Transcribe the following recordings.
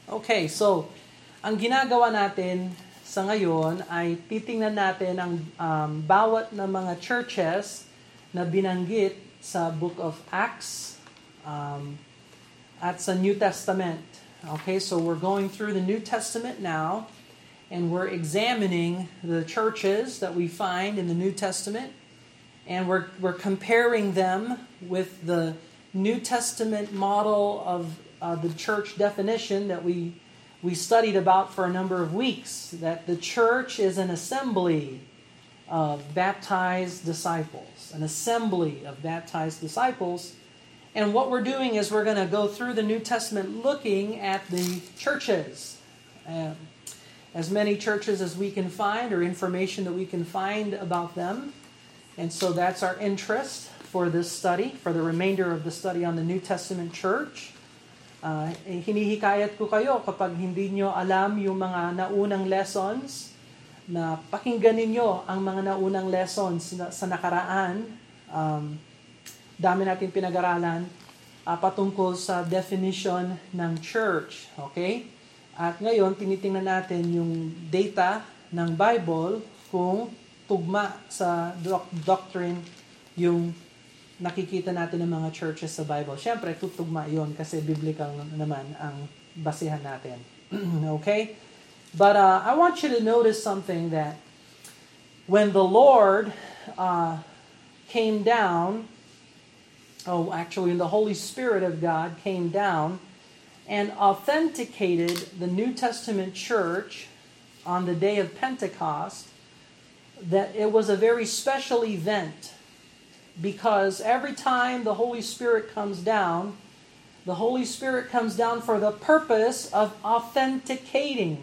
Okay, so ang ginagawa natin sa ngayon ay titingnan natin ang bawat na mga churches na binanggit sa Book of Acts at sa New Testament. Okay, so we're going through the New Testament now, and we're examining the churches that we find in the New Testament, and we're comparing them with the New Testament model of the church definition that we studied about for a number of weeks, that the church is an assembly of baptized disciples, an assembly of baptized disciples. And what we're doing is we're going to go through the New Testament looking at the churches, as many churches as we can find, or information that we can find about them. And so that's our interest for this study, for the remainder of the study on the New Testament church. Hinihikayat ko kayo kapag hindi nyo alam yung mga naunang lessons, na pakinggan ninyo ang mga naunang lessons sa nakaraan. Dami natin pinag-aralan patungkol sa definition ng church. Okay? At ngayon, tinitingnan natin yung data ng Bible kung tugma sa doctrine yung nakikita natin ng mga churches sa Bible. Siyempre, tutugma yon kasi biblical naman ang basihan natin. Okay? But I want you to notice something, that when the Lord came down, when the Holy Spirit of God came down and authenticated the New Testament church on the day of Pentecost, that it was a very special event. Because every time the Holy Spirit comes down for the purpose of authentication.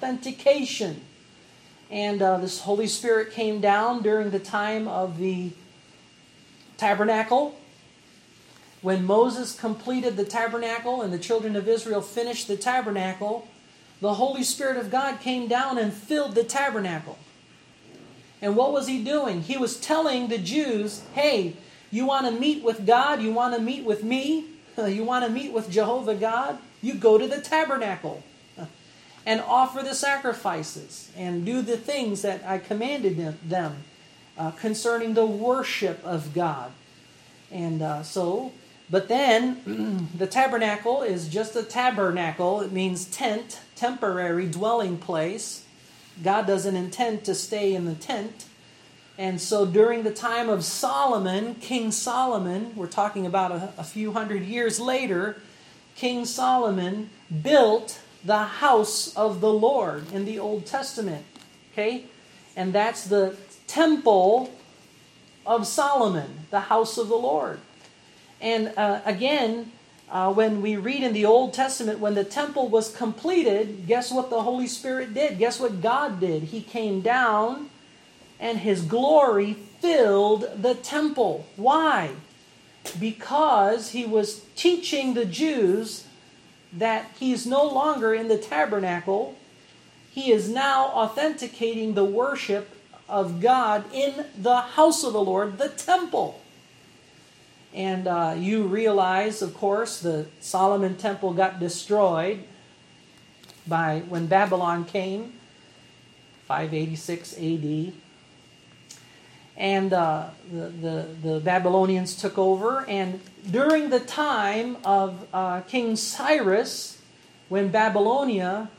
And this Holy Spirit came down during the time of the tabernacle. When Moses completed the tabernacle and the children of Israel finished the tabernacle, the Holy Spirit of God came down and filled the tabernacle. And what was he doing? He was telling the Jews, hey, you want to meet with God? You want to meet with me? You want to meet with Jehovah God? You go to the tabernacle and offer the sacrifices and do the things that I commanded them concerning the worship of God. And but then the tabernacle is just a tabernacle. It means tent, temporary dwelling place. God doesn't intend to stay in the tent. And so during the time of Solomon, King Solomon, we're talking about a few hundred years later, King Solomon built the house of the Lord in the Old Testament. Okay? And that's the temple of Solomon, the house of the Lord. And when we read in the Old Testament, when the temple was completed, guess what the Holy Spirit did? Guess what God did? He came down and His glory filled the temple. Why? Because He was teaching the Jews that He's no longer in the tabernacle. He is now authenticating the worship of God in the house of the Lord, the temple. And you realize, of course, the Solomon temple got destroyed when Babylon came, 586 AD. And the Babylonians took over. And during the time of King Cyrus, when Babylonia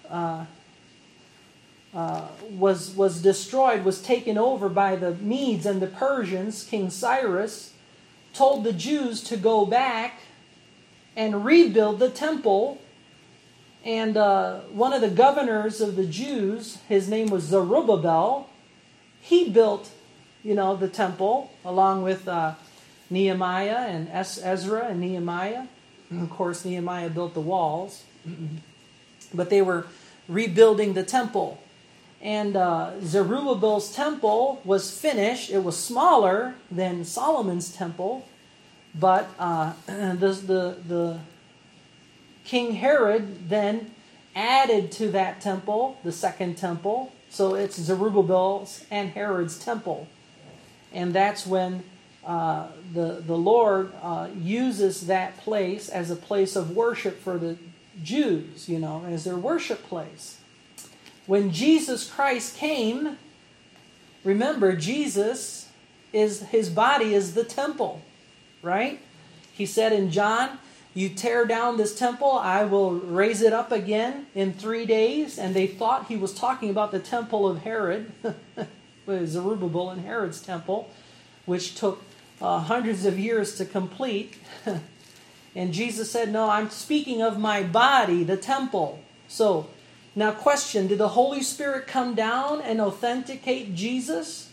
was destroyed, was taken over by the Medes and the Persians, King Cyrus told the Jews to go back and rebuild the temple. And one of the governors of the Jews, his name was Zerubbabel, he built, the temple along with Nehemiah and Ezra and Nehemiah. And of course, Nehemiah built the walls. But they were rebuilding the temple. And Zerubbabel's temple was finished. It was smaller than Solomon's temple, but the King Herod then added to that temple the second temple. So it's Zerubbabel's and Herod's temple, and that's when the Lord uses that place as a place of worship for the Jews, as their worship place. When Jesus Christ came, remember, Jesus his body is the temple, right? He said in John, you tear down this temple, I will raise it up again in 3 days. And they thought he was talking about the temple of Herod, Zerubbabel and Herod's temple, which took hundreds of years to complete. And Jesus said, no, I'm speaking of my body, the temple. So, now question, did the Holy Spirit come down and authenticate Jesus?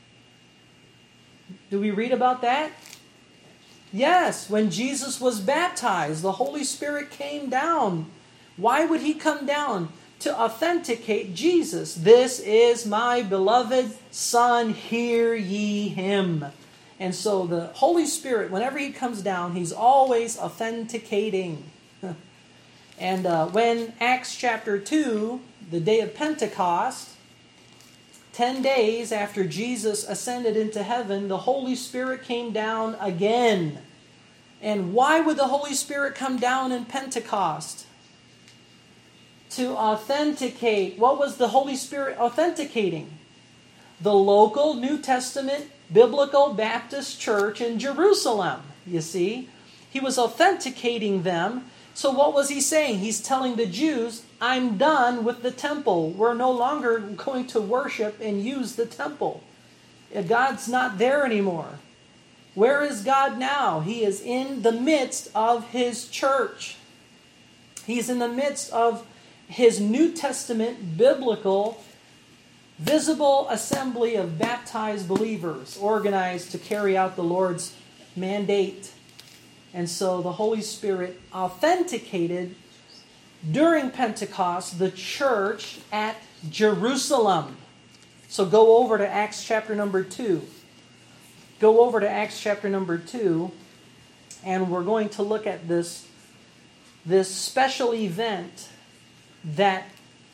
Do we read about that? Yes, when Jesus was baptized, the Holy Spirit came down. Why would he come down? To authenticate Jesus. This is my beloved Son, hear ye him. And so the Holy Spirit, whenever he comes down, he's always authenticating. And when Acts chapter 2, the day of Pentecost, 10 days after Jesus ascended into heaven, the Holy Spirit came down again. And why would the Holy Spirit come down in Pentecost? To authenticate. What was the Holy Spirit authenticating? The local New Testament Biblical Baptist Church in Jerusalem, you see. He was authenticating them. So what was he saying? He's telling the Jews, I'm done with the temple. We're no longer going to worship and use the temple. God's not there anymore. Where is God now? He is in the midst of his church. He's in the midst of his New Testament biblical visible assembly of baptized believers organized to carry out the Lord's mandate. And so the Holy Spirit authenticated during Pentecost the church at Jerusalem. So go over to Acts chapter number 2. Go over to Acts chapter number 2, and we're going to look at this special event that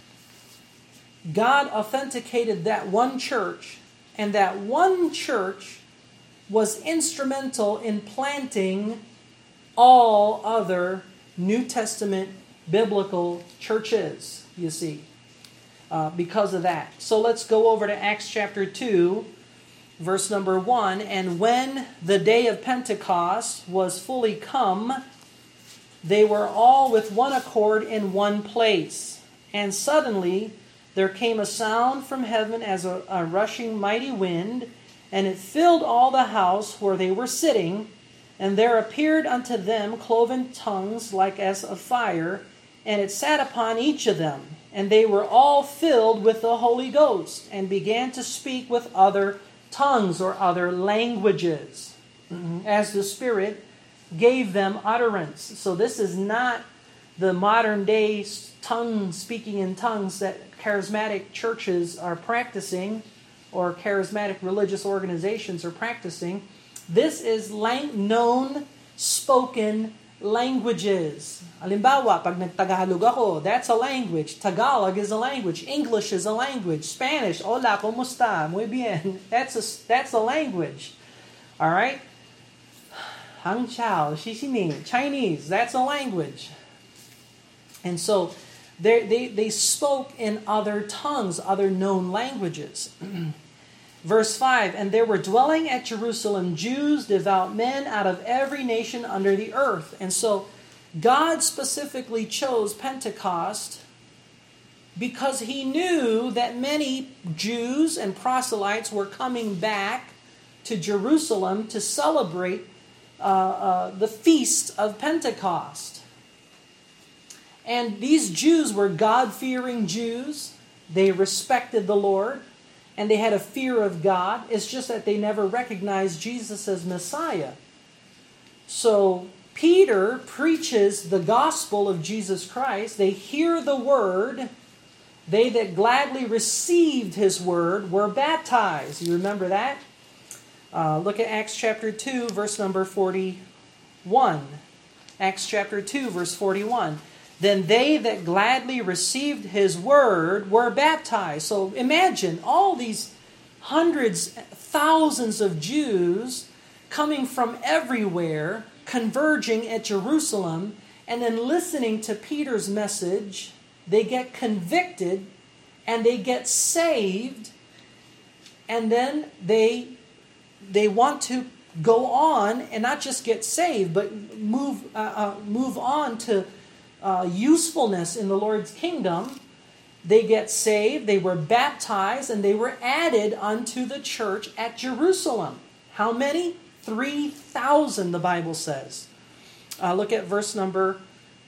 God authenticated that one church, and that one church was instrumental in planting all other New Testament biblical churches, you see, because of that. So let's go over to Acts chapter 2, verse number 1. And when the day of Pentecost was fully come, they were all with one accord in one place. And suddenly there came a sound from heaven as a rushing mighty wind, and it filled all the house where they were sitting. And there appeared unto them cloven tongues like as of fire, and it sat upon each of them. And they were all filled with the Holy Ghost, and began to speak with other tongues or other languages, as the Spirit gave them utterance. So this is not the modern day speaking in tongues that charismatic churches are practicing, or charismatic religious organizations are practicing. This is known spoken languages. Halimbawa, pag nagtagalog ako, that's a language. Tagalog is a language. English is a language. Spanish, hola, ¿cómo está? Muy bien. That's a language. All right? Hangzhou, Xixini, Chinese, that's a language. And so they spoke in other tongues, other known languages. Verse 5, and there were dwelling at Jerusalem Jews, devout men out of every nation under the earth. And so God specifically chose Pentecost because he knew that many Jews and proselytes were coming back to Jerusalem to celebrate the feast of Pentecost. And these Jews were God-fearing Jews. They respected the Lord, and they had a fear of God. It's just that they never recognized Jesus as Messiah. So Peter preaches the gospel of Jesus Christ. They hear the word. They that gladly received his word were baptized. You remember that? Look at Acts chapter 2, verse number 41. Acts chapter 2, verse 41. Then they that gladly received his word were baptized. So imagine all these hundreds, thousands of Jews coming from everywhere, converging at Jerusalem, and then listening to Peter's message, they get convicted and they get saved, and then they want to go on and not just get saved, but move on to usefulness in the Lord's kingdom. They get saved, they were baptized, and they were added unto the church at Jerusalem. How many? 3,000, the Bible says. Look at verse number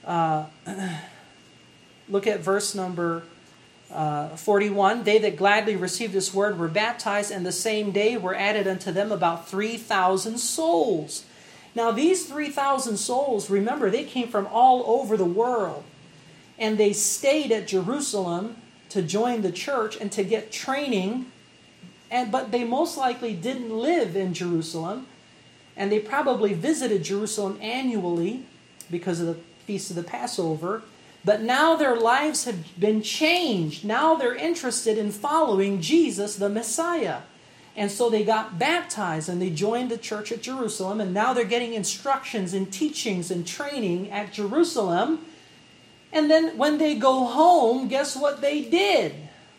41. They that gladly received this word were baptized, and the same day were added unto them about 3,000 souls. Now these 3,000 souls, remember, they came from all over the world. And they stayed at Jerusalem to join the church and to get training. But they most likely didn't live in Jerusalem. And they probably visited Jerusalem annually because of the Feast of the Passover. But now their lives have been changed. Now they're interested in following Jesus, the Messiah. And so they got baptized and they joined the church at Jerusalem. And now they're getting instructions and teachings and training at Jerusalem. And then when they go home, guess what they did?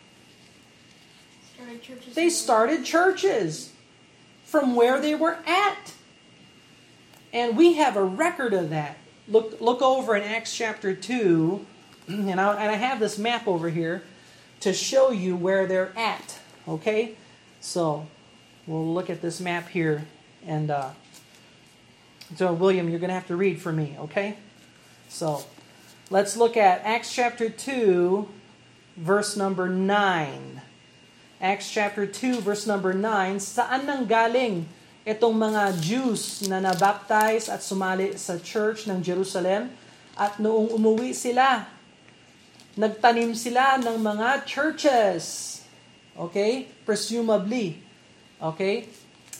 They started churches from where they were at. And we have a record of that. Look over in Acts chapter 2, and I have this map over here to show you where they're at. Okay? So we'll look at this map here. And so William, you're going to have to read for me. Okay? So let's look at Acts chapter 2, verse number 9. Acts chapter 2, verse number 9. Saan nanggaling itong mga Jews na nabaptize at sumali sa church ng Jerusalem? At noong umuwi sila, nagtanim sila ng mga churches. Okay? Presumably. Okay?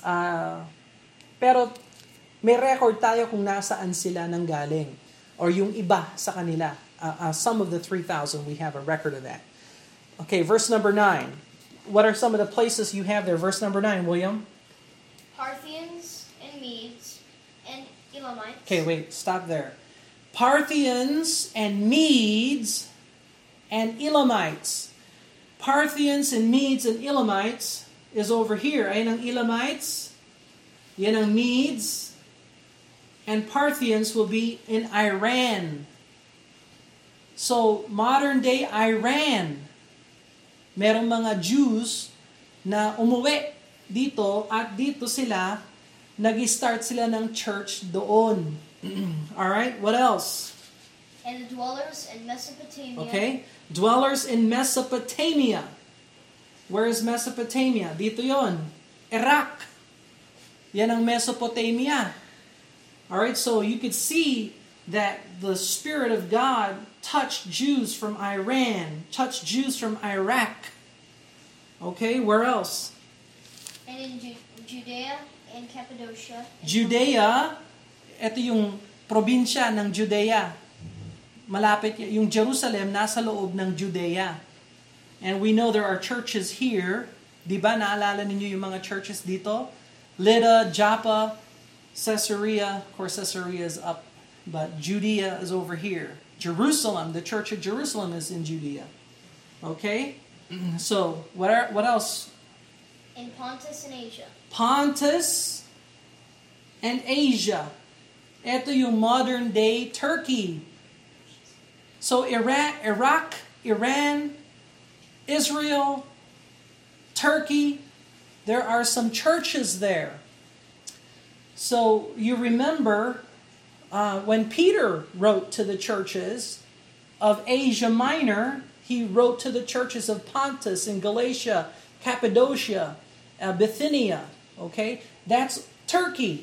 Pero may record tayo kung nasaan sila nanggaling. Or yung iba sa kanila. Some of the 3,000, we have a record of that. Okay, verse number 9. What are some of the places you have there? Verse number 9, William. Parthians and Medes and Elamites. Okay, wait, stop there. Parthians and Medes and Elamites. Parthians and Medes and Elamites is over here. Ayan ang Elamites. Yan ang Medes. And Parthians will be in Iran. So, modern day Iran. Merong mga Jews na umuwi dito at dito sila, nag-start sila ng church doon. Alright, what else? And the dwellers in Mesopotamia. Okay, dwellers in Mesopotamia. Where is Mesopotamia? Dito yon, Iraq. Yan ang Mesopotamia. Alright, so you could see that the Spirit of God touched Jews from Iran, touched Jews from Iraq. Okay, where else? And in Judea and Cappadocia. Judea, ito yung probinsya ng Judea. Malapit, yung Jerusalem nasa loob ng Judea. And we know there are churches here. Di ba, naalala ninyo yung mga churches dito? Lydda, Joppa, Caesarea. Of course, Caesarea is up, but Judea is over here. Jerusalem, the church of Jerusalem is in Judea. Okay? So, what else? In Pontus and Asia. Pontus and Asia. Ito yung modern day Turkey. So Iraq, Iran, Israel, Turkey, there are some churches there. So you remember when Peter wrote to the churches of Asia Minor, he wrote to the churches of Pontus and Galatia, Cappadocia, Bithynia, okay? That's Turkey.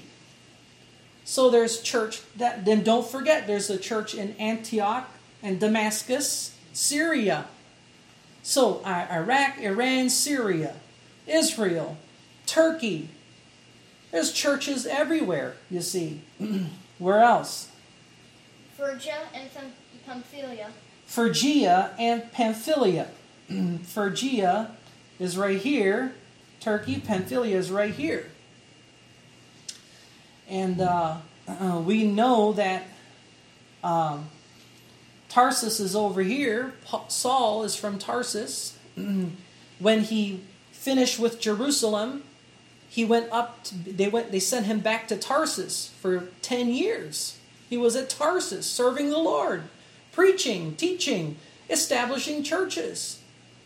So there's church, then don't forget there's a church in Antioch and Damascus, Syria. So Iraq, Iran, Syria, Israel, Turkey. There's churches everywhere, you see. Where else? Phrygia and Pamphylia. Phrygia and Pamphylia. Phrygia is right here. Turkey, Pamphylia is right here. And we know that Tarsus is over here. Saul is from Tarsus. When he finished with Jerusalem, he went up. They sent him back to Tarsus for 10 years. He was at Tarsus serving the Lord, preaching, teaching, establishing churches.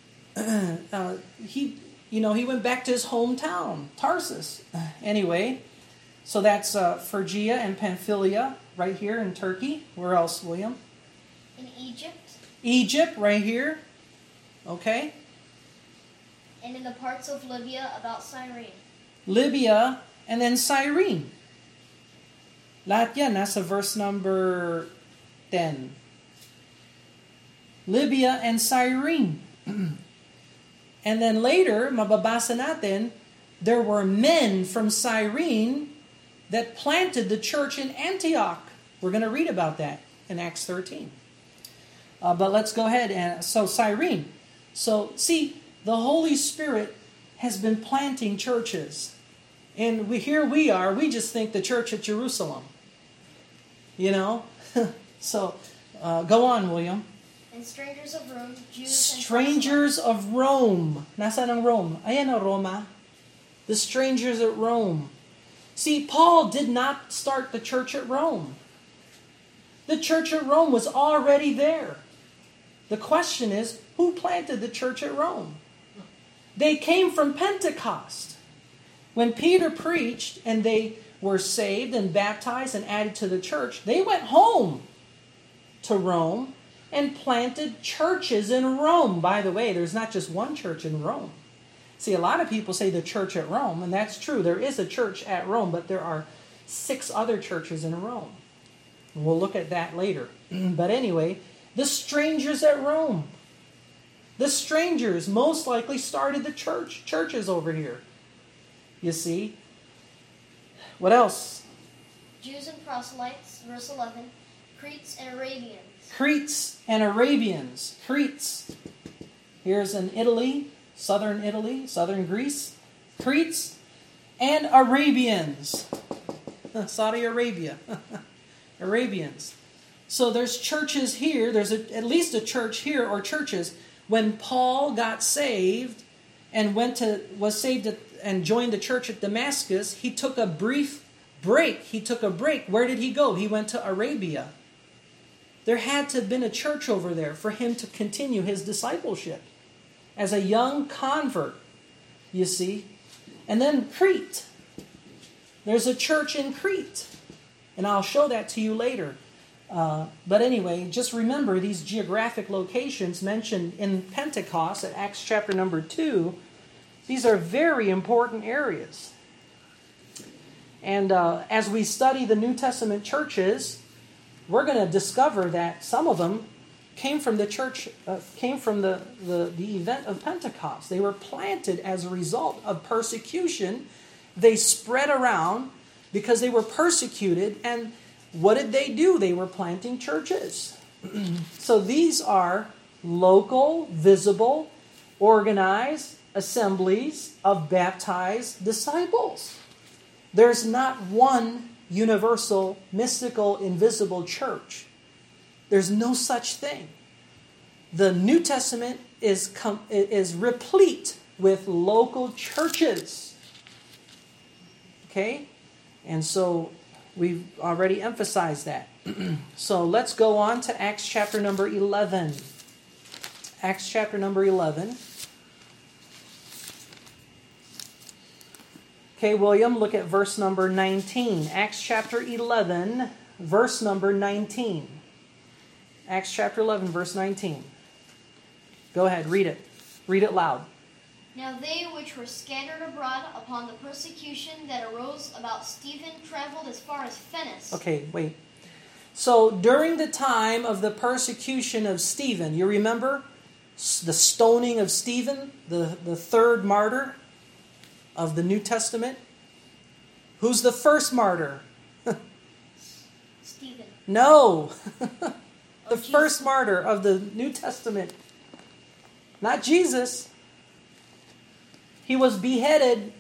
He went back to his hometown, Tarsus. Anyway, so that's Phrygia and Pamphylia right here in Turkey. Where else, William? In Egypt. Egypt, right here. Okay. And in the parts of Libya about Cyrene. Libya and then Cyrene. Lahat yan, nasa verse number 10. Libya and Cyrene. And then later, mababasa natin, there were men from Cyrene that planted the church in Antioch. We're going to read about that in Acts 13. But let's go ahead. So Cyrene. So see, the Holy Spirit has been planting churches. And here we are, we just think the church at Jerusalem. You know? So, go on, William. And strangers of Rome, Jews Strangers of Rome. Nasaan ang Rome? Ayan ang Roma. The strangers at Rome. See, Paul did not start the church at Rome. The church at Rome was already there. The question is, who planted the church at Rome? They came from Pentecost. When Peter preached and they were saved and baptized and added to the church, they went home to Rome and planted churches in Rome. By the way, there's not just one church in Rome. See, a lot of people say the church at Rome, and that's true. There is a church at Rome, but there are 6 other churches in Rome. We'll look at that later. But anyway, the strangers at Rome. The strangers most likely started the churches over here. You see? What else? Jews and proselytes, verse 11, Cretes and Arabians. Cretes and Arabians. Cretes. Here's in Italy, southern Greece. Cretes and Arabians. Saudi Arabia. Arabians. So there's churches here. There's at least a church here, or churches. When Paul got saved and was saved and joined the church at Damascus, he took a brief break. Where did he go? He went to Arabia. There had to have been a church over there for him to continue his discipleship as a young convert, you see. And then Crete. There's a church in Crete. And I'll show that to you later. But anyway, just remember these geographic locations mentioned in Pentecost at Acts chapter number 2. These are very important areas. And as we study the New Testament churches, we're going to discover that some of them came from the church, came from the event of Pentecost. They were planted as a result of persecution. They spread around because they were persecuted. And what did they do? They were planting churches. So these are local, visible, organized assemblies of baptized disciples. There's not one universal, mystical, invisible church. There's no such thing. The New Testament is replete with local churches. Okay? And so we've already emphasized that. So let's go on to Acts chapter number 11. Acts chapter number 11. Okay, William, look at verse number 19. Acts chapter 11, verse number 19. Acts chapter 11, verse 19. Go ahead, read it. Read it loud. Now they which were scattered abroad upon the persecution that arose about Stephen traveled as far as Phoenix. Okay, wait. So during the time of the persecution of Stephen, you remember the stoning of Stephen, the third martyr of the New Testament? Who's the first martyr? Stephen. No. The Jesus. first martyr of the New Testament. Not Jesus. He was beheaded.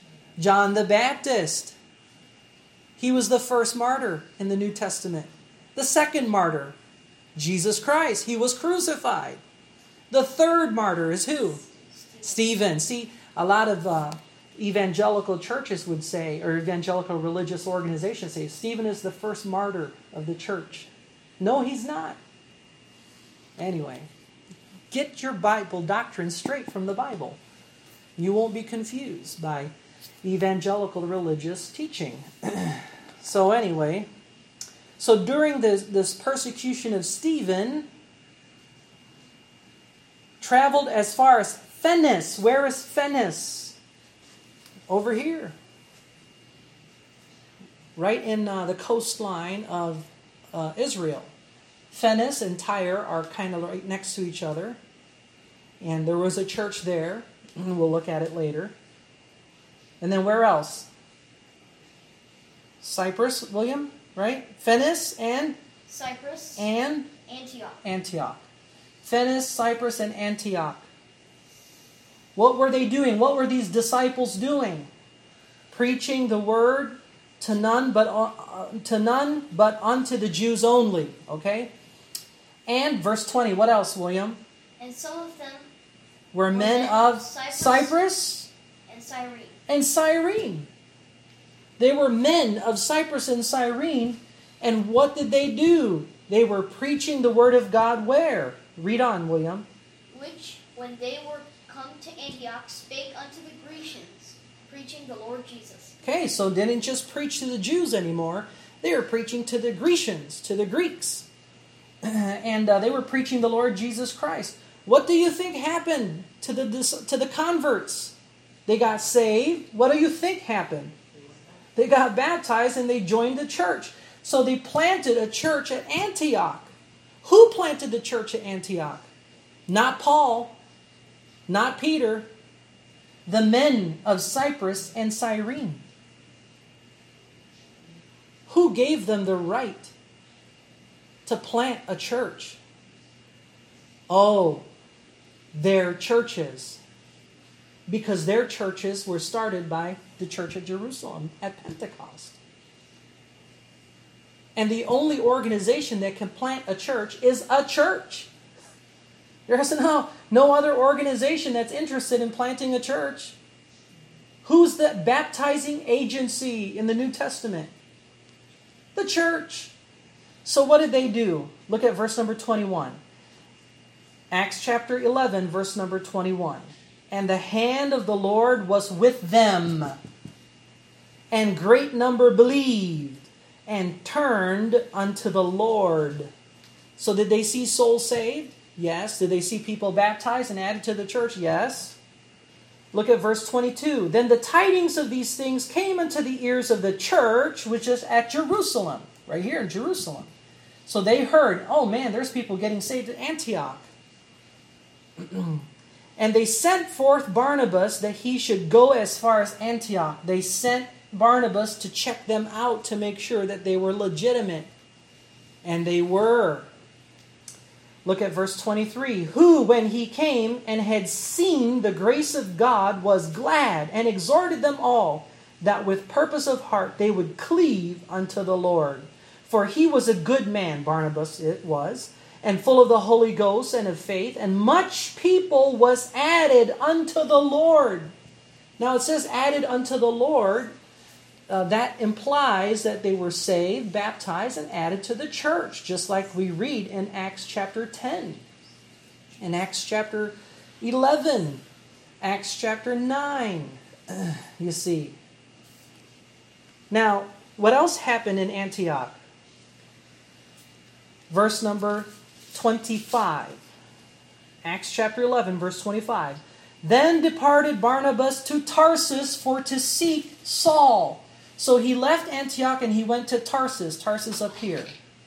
John the Baptist. He was the first martyr in the New Testament. The second martyr, Jesus Christ. He was crucified. The third martyr is who? Stephen. See, a lot of evangelical churches would say, or evangelical religious organizations say, Stephen is the first martyr of the church. No, he's not. Anyway, get your Bible doctrine straight from the Bible. You won't be confused by evangelical religious teaching. So anyway, so during this persecution of Stephen, traveled as far as Phoenice. Where is Phoenice? Over here. Right in the coastline of Israel. Phoenice and Tyre are kind of right next to each other. And there was a church there. We'll look at it later. And then where else? Cyprus, William, right? Phoenice and? Cyprus. And? Antioch. Phoenice, Cyprus, and Antioch. What were they doing? What were these disciples doing? Preaching the word to none but unto the Jews only. Okay? And verse 20, what else, William? And some of them were men of Cyprus and Cyrene. They were men of Cyprus and Cyrene. And what did they do? They were preaching the word of God where? Read on, William. Which, when they were come to Antioch, spake unto the Grecians, preaching the Lord Jesus. Okay, so they didn't just preach to the Jews anymore. They were preaching to the Grecians, to the Greeks. And they were preaching the Lord Jesus Christ. What do you think happened to the converts? They got saved. What do you think happened? They got baptized and they joined the church. So they planted a church at Antioch. Who planted the church at Antioch? Not Paul, not Peter, the men of Cyprus and Cyrene. Who gave them the right to plant a church? Oh, their churches. Because their churches were started by the church at Jerusalem at Pentecost. And the only organization that can plant a church is a church. There's no other organization that's interested in planting a church. Who's the baptizing agency in the New Testament? The church. So what did they do? Look at verse number 21. Acts chapter 11, verse number 21. And the hand of the Lord was with them, and great number believed, and turned unto the Lord. So did they see souls saved? Yes. Did they see people baptized and added to the church? Yes. Look at verse 22. Then the tidings of these things came unto the ears of the church, which is at Jerusalem. Right here in Jerusalem. So they heard, oh man, there's people getting saved at Antioch. And they sent forth Barnabas that he should go as far as Antioch. They sent Barnabas to check them out to make sure that they were legitimate. And they were. Look at verse 23. Who, when he came and had seen the grace of God, was glad and exhorted them all that with purpose of heart they would cleave unto the Lord. For he was a good man, Barnabas it was, and full of the Holy Ghost and of faith, and much people was added unto the Lord. Now it says added unto the Lord. That implies that they were saved, baptized, and added to the church, just like we read in Acts chapter 10, in Acts chapter 11, Acts chapter 9, you see. Now, what else happened in Antioch? Verse number 25. Acts chapter 11, verse 25. Then departed Barnabas to Tarsus for to seek Saul. So he left Antioch and he went to Tarsus. Tarsus up here.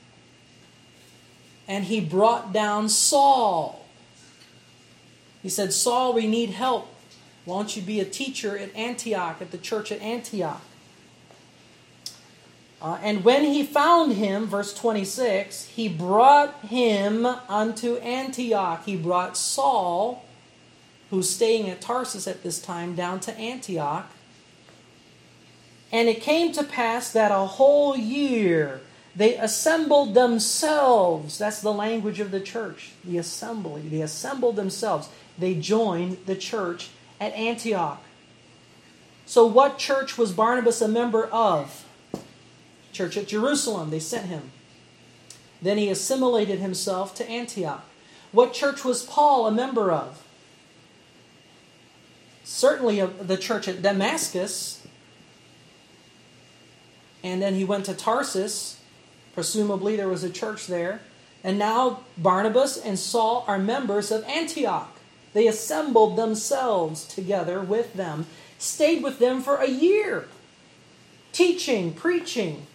And he brought down Saul. He said, Saul, we need help. Why don't you be a teacher at Antioch, at the church at Antioch? And when he found him, verse 26, he brought him unto Antioch. He brought Saul, who's staying at Tarsus at this time, down to Antioch. And it came to pass that a whole year They assembled themselves. That's the language of the church. The assembly. They assembled themselves. They joined the church at Antioch. So what church was Barnabas a member of? Church at Jerusalem. They sent him. Then he assimilated himself to Antioch. What church was Paul a member of? Certainly of the church at Damascus. And then he went to Tarsus. Presumably there was a church there. And now Barnabas and Saul are members of Antioch. They assembled themselves together with them, stayed with them for a year, teaching, preaching.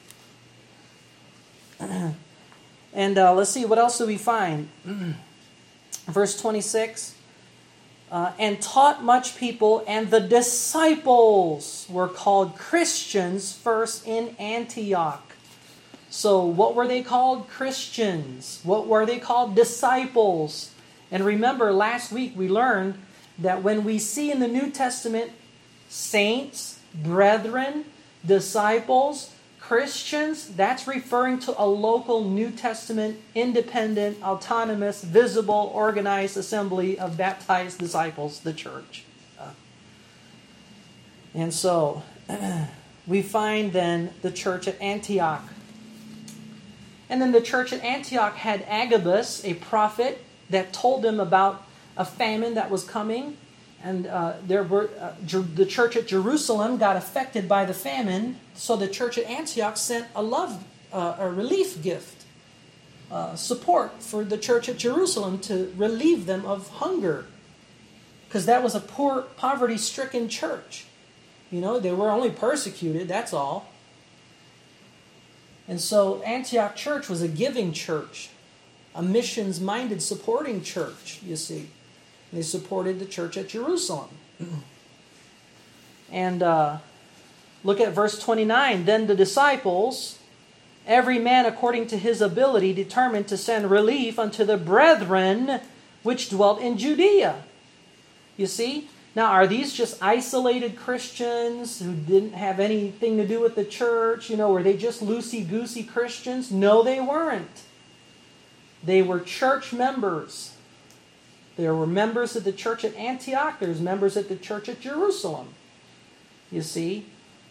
And let's see, what else do we find? Verse 26. And taught much people, and the disciples were called Christians first in Antioch. So what were they called? Christians. What were they called? Disciples. And remember, last week we learned that when we see in the New Testament saints, brethren, disciples, Christians, that's referring to a local New Testament, independent, autonomous, visible, organized assembly of baptized disciples, the church. And so, we find then the church at Antioch. And then the church at Antioch had Agabus, a prophet, that told them about a famine that was coming. And the church at Jerusalem got affected by the famine, so the church at Antioch sent a relief gift, support for the church at Jerusalem to relieve them of hunger, because that was a poor, poverty-stricken church. You know, they were only persecuted, that's all. And so Antioch church was a giving church, a missions-minded, supporting church, you see. They supported the church at Jerusalem. And look at verse 29. Then the disciples, every man according to his ability, determined to send relief unto the brethren which dwelt in Judea. You see? Now, are these just isolated Christians who didn't have anything to do with the church? You know, were they just loosey-goosey Christians? No, they weren't. They were church members. There were members of the church at Antioch. There's members at the church at Jerusalem. You see?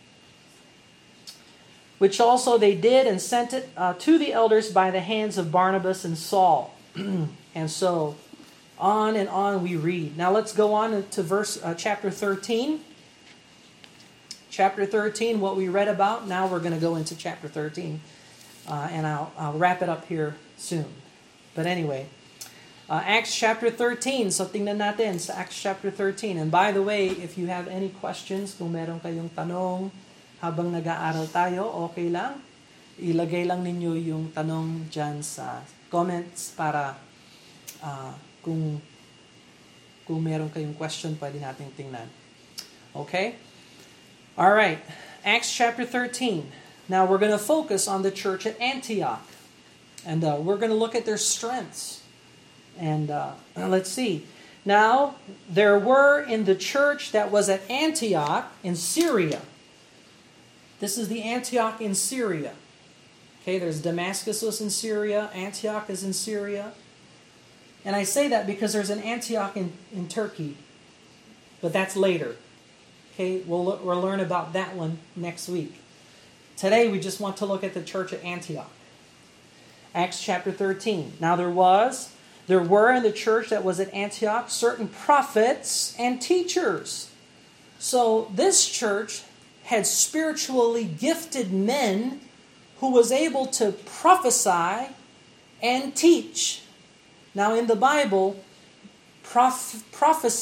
Which also they did and sent it to the elders by the hands of Barnabas and Saul. And so on and on we read. Now let's go on to chapter 13. Chapter 13, what we read about. Now we're going to go into chapter 13. And I'll wrap it up here soon. But anyway, Acts chapter 13. So tingnan natin sa Acts chapter 13. And by the way, if you have any questions, kung meron kayong tanong habang nag-aaral tayo, okay lang. Ilagay lang ninyo yung tanong dyan sa comments para kung meron kayong question, pwede nating tingnan. Okay? All right. Acts chapter 13. Now we're going to focus on the church at Antioch. And we're going to look at their strengths. And let's see. Now, there were in the church that was at Antioch in Syria. This is the Antioch in Syria. Okay, there's Damascus was in Syria. Antioch is in Syria. And I say that because there's an Antioch in Turkey. But that's later. Okay, we'll learn about that one next week. Today, we just want to look at the church at Antioch. Acts chapter 13. Now there were in the church that was at Antioch certain prophets and teachers. So this church had spiritually gifted men who was able to prophesy and teach. Now in the Bible, prophets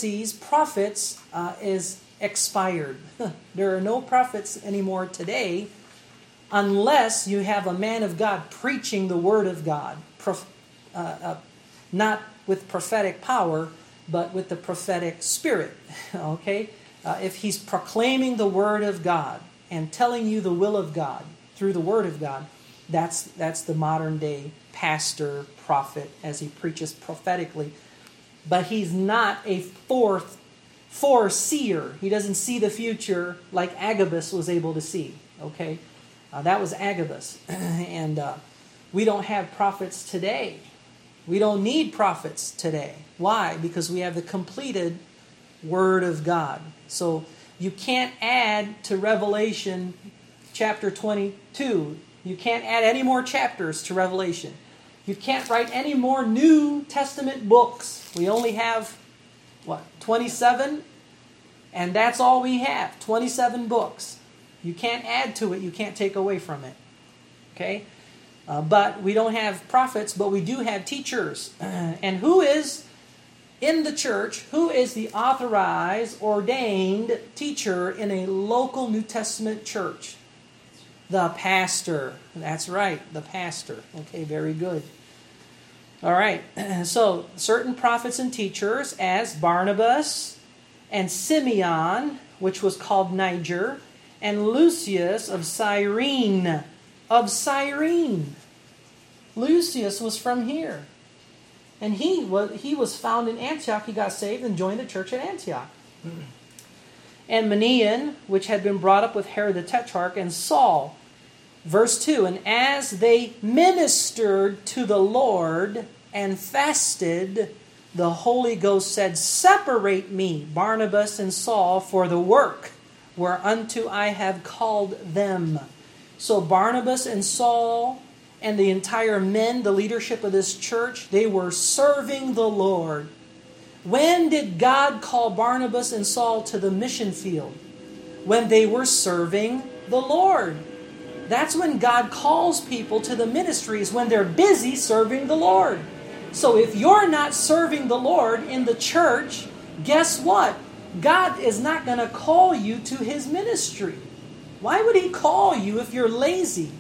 is expired. There are no prophets anymore today unless you have a man of God preaching the Word of God. Not with prophetic power, but with the prophetic spirit. Okay? If he's proclaiming the Word of God and telling you the will of God through the Word of God, that's the modern day pastor, prophet, as he preaches prophetically. But he's not a foreseer. He doesn't see the future like Agabus was able to see. Okay? That was Agabus. And we don't have prophets today. We don't need prophets today. Why? Because we have the completed Word of God. So you can't add to Revelation chapter 22. You can't add any more chapters to Revelation. You can't write any more New Testament books. We only have, 27? And that's all we have, 27 books. You can't add to it. You can't take away from it. Okay? But we don't have prophets, but we do have teachers. And who is in the church, who is the authorized, ordained teacher in a local New Testament church? The pastor. That's right, the pastor. Okay, very good. All right, so certain prophets and teachers as Barnabas and Simeon, which was called Niger, and Lucius of Cyrene. Of Cyrene. Lucius was from here. And he was found in Antioch. He got saved and joined the church at Antioch. And Manaen, which had been brought up with Herod the Tetrarch, and Saul. Verse 2, and as they ministered to the Lord and fasted, the Holy Ghost said, separate me, Barnabas and Saul, for the work whereunto I have called them. So Barnabas and Saul and the entire men, the leadership of this church, they were serving the Lord. When did God call Barnabas and Saul to the mission field? When they were serving the Lord. That's when God calls people to the ministries, when they're busy serving the Lord. So if you're not serving the Lord in the church, guess what? God is not going to call you to His ministry. Why would He call you if you're lazy?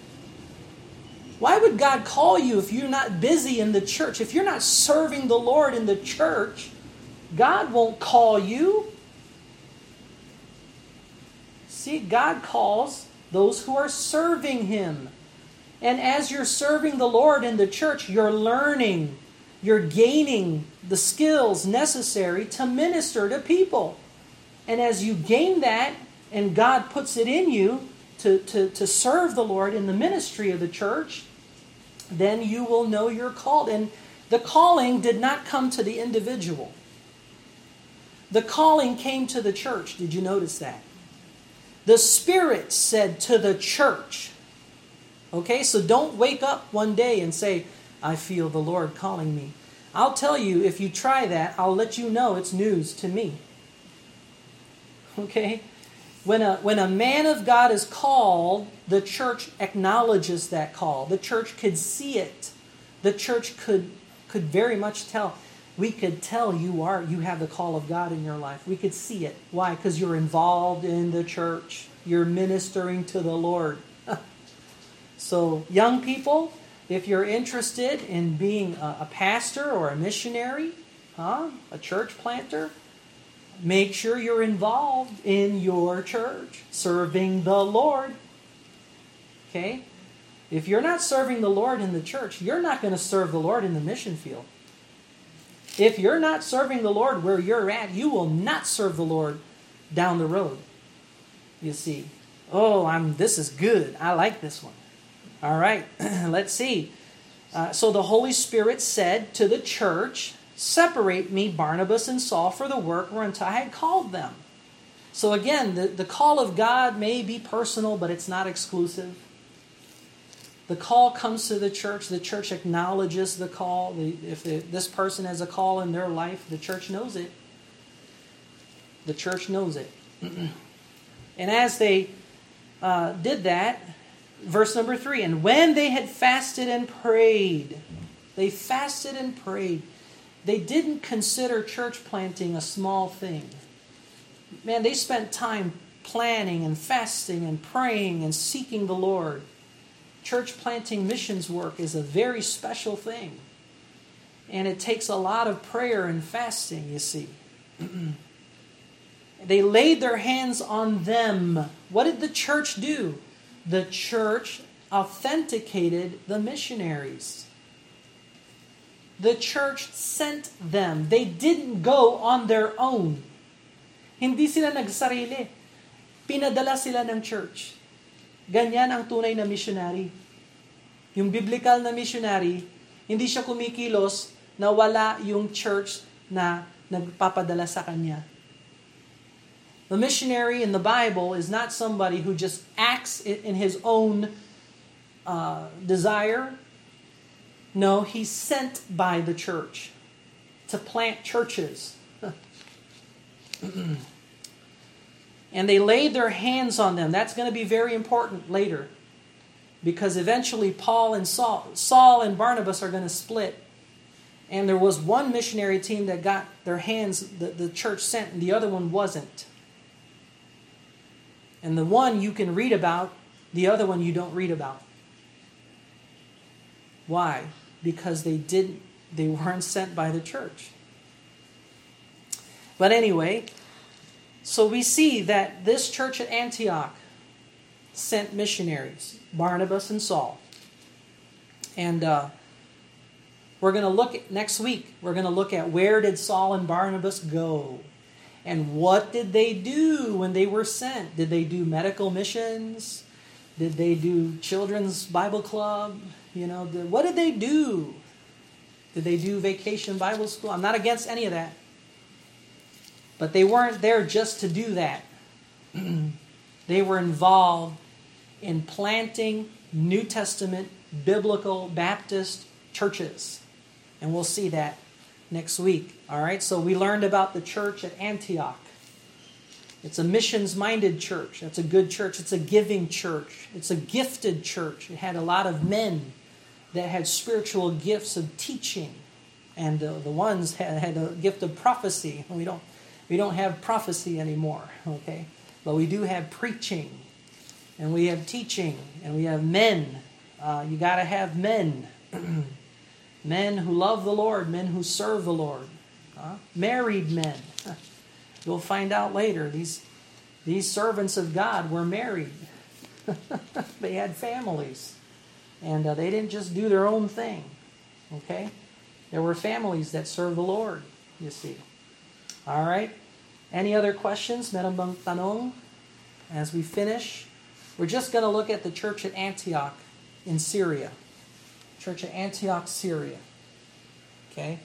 Why would God call you if you're not busy in the church? If you're not serving the Lord in the church, God won't call you. See, God calls those who are serving Him. And as you're serving the Lord in the church, you're learning, you're gaining the skills necessary to minister to people. And as you gain that, and God puts it in you to serve the Lord in the ministry of the church, then you will know you're called. And the calling did not come to the individual. The calling came to the church. Did you notice that? The Spirit said to the church. Okay, so don't wake up one day and say, I feel the Lord calling me. I'll tell you, if you try that, I'll let you know it's news to me. Okay? When a man of God is called, the church acknowledges that call. The church could see it. The church could very much tell. We could tell you have the call of God in your life. We could see it. Why? Because you're involved in the church. You're ministering to the Lord. So, young people, if you're interested in being a pastor or a missionary, a church planter, make sure you're involved in your church, serving the Lord. Okay? If you're not serving the Lord in the church, you're not going to serve the Lord in the mission field. If you're not serving the Lord where you're at, you will not serve the Lord down the road. You see. This is good. I like this one. All right, let's see. So the Holy Spirit said to the church, separate me, Barnabas and Saul, for the work whereunto I had called them. So again, the call of God may be personal, but it's not exclusive. The call comes to the church acknowledges the call. If this person has a call in their life, the church knows it. The church knows it. And as they did that, verse number 3, and when they had fasted and prayed, they fasted and prayed. They didn't consider church planting a small thing. Man, they spent time planning and fasting and praying and seeking the Lord. Church planting missions work is a very special thing. And it takes a lot of prayer and fasting, you see. They laid their hands on them. What did the church do? The church authenticated the missionaries. The church sent them. They didn't go on their own. Hindi sila nagsarili. Pinadala sila ng church. Ganyan ang tunay na missionary. Yung biblical na missionary, hindi siya kumikilos na wala yung church na nagpapadala sa kanya. The missionary in the Bible is not somebody who just acts in his own desire. No, he's sent by the church to plant churches. And they laid their hands on them. That's going to be very important later. Because eventually Saul and Barnabas are going to split. And there was one missionary team that got their hands, the church sent, and the other one wasn't. And the one you can read about, the other one you don't read about. Why? Because they weren't sent by the church. But anyway, so we see that this church at Antioch sent missionaries, Barnabas and Saul. And we're going to look at, next week, we're going to look at where did Saul and Barnabas go? And what did they do when they were sent? Did they do medical missions? Did they do children's Bible club? What did they do? Did they do vacation Bible school? I'm not against any of that. But they weren't there just to do that. They were involved in planting New Testament biblical Baptist churches. And we'll see that next week. All right, so we learned about the church at Antioch. It's a missions-minded church. It's a good church. It's a giving church. It's a gifted church. It had a lot of men that had spiritual gifts of teaching. And the ones had a gift of prophecy. We don't have prophecy anymore, okay? But we do have preaching. And we have teaching. And we have men. You got to have men. Men who love the Lord. Men who serve the Lord. Married men. You'll find out later. These servants of God were married. They had families. And they didn't just do their own thing. Okay? There were families that served the Lord, you see. All right? Any other questions? Meron bang tanong? As we finish, we're just going to look at the church at Antioch in Syria. Church at Antioch, Syria. Okay?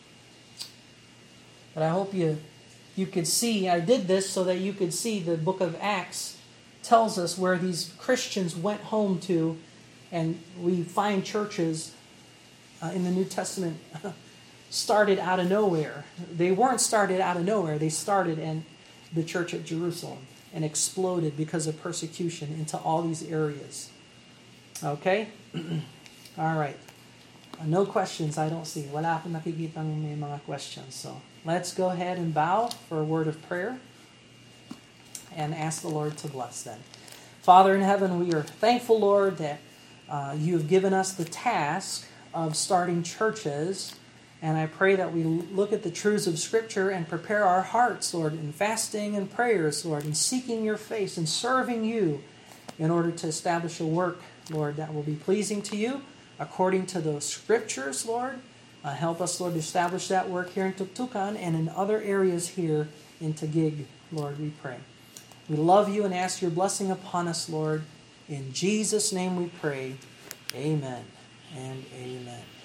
But I hope you could see, I did this so that you could see the book of Acts tells us where these Christians went home to, and we find churches in the New Testament started out of nowhere. They weren't started out of nowhere. They started in the church at Jerusalem and exploded because of persecution into all these areas. Okay? All right. No questions, I don't see. Wala akong nakikitang may mga questions. So let's go ahead and bow for a word of prayer and ask the Lord to bless them. Father in heaven, we are thankful, Lord, that you have given us the task of starting churches. And I pray that we look at the truths of Scripture and prepare our hearts, Lord, in fasting and prayers, Lord, in seeking your face and serving you in order to establish a work, Lord, that will be pleasing to you according to the Scriptures, Lord. Help us, Lord, to establish that work here in Tuktukan and in other areas here in Taguig, Lord, we pray. We love you and ask your blessing upon us, Lord. In Jesus' name we pray. Amen and amen.